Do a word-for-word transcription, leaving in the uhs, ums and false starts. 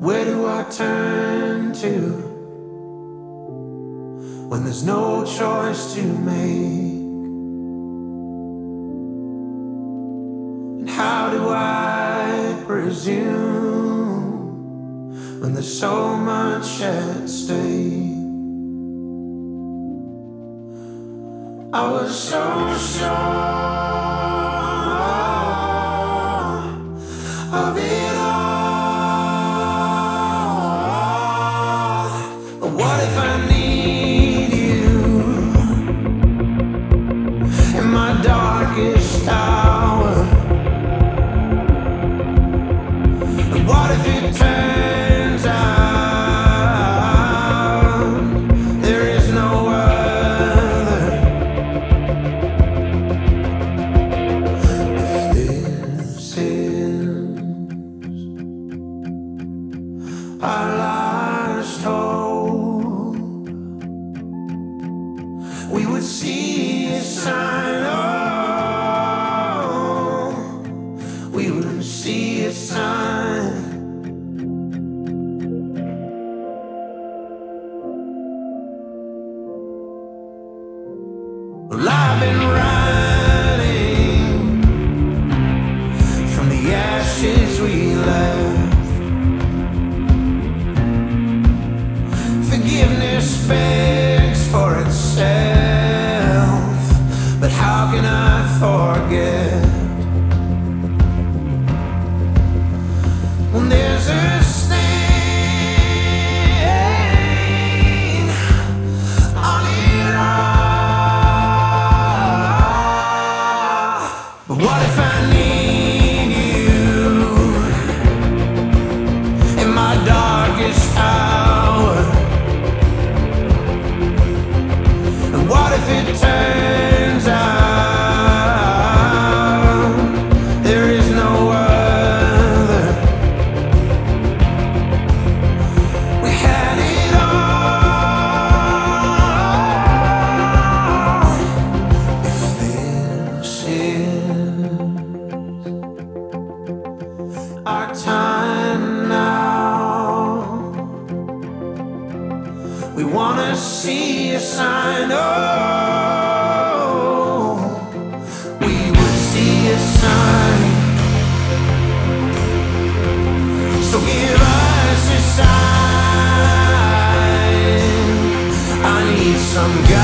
Where do I turn to when there's no choice to make? And how do I presume when there's so much at stake? I was so sure of it all. But what if I need you in my darkest hour? And what if it turns out there is no other? If this is our last hope, we would see a sign. Oh, we would see a sign. Well, I've been running from the ashes we left. Forgiveness begs for itself, but how can I forget when there's a stain on it all? But what if I need you in my darkest hour? And what if it turns out there is no other? We had it all. If this is our time now, we wanna see a sign. Oh, we would see a sign. So give us a sign. I need some guidance.